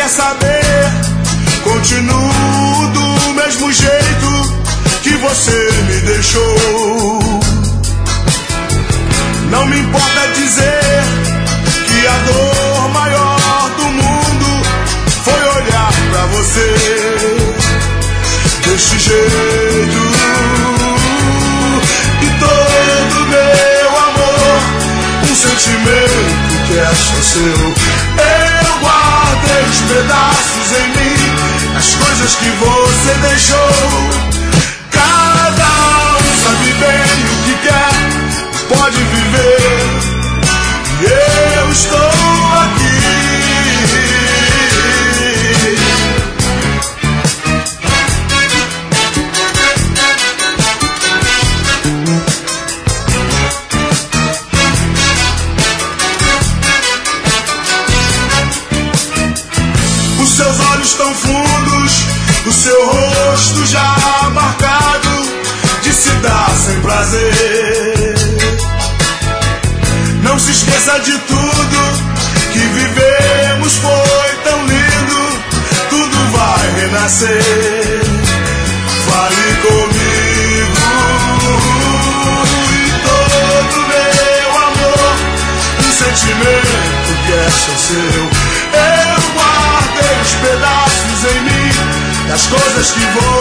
quer saber? Continuo do mesmo jeito que você me deixou. Não me importa dizer que a dor maior do mundo foi olhar pra você desse jeito. E todo meu amor, um sentimento que é só seu, eu guardei os pedaços em mim, as coisas que você deixou. Cada um sabe bem o que quer, pode viver, e eu estou aqui. Os seus olhos tão fundos, o seu rosto já marcado de se dar sem prazer. Não se esqueça de tudo que vivemos, foi tão lindo, tudo vai renascer. Fale comigo, e todo meu amor, um sentimento que é só seu, eu guardei os pedaços em mim, das coisas que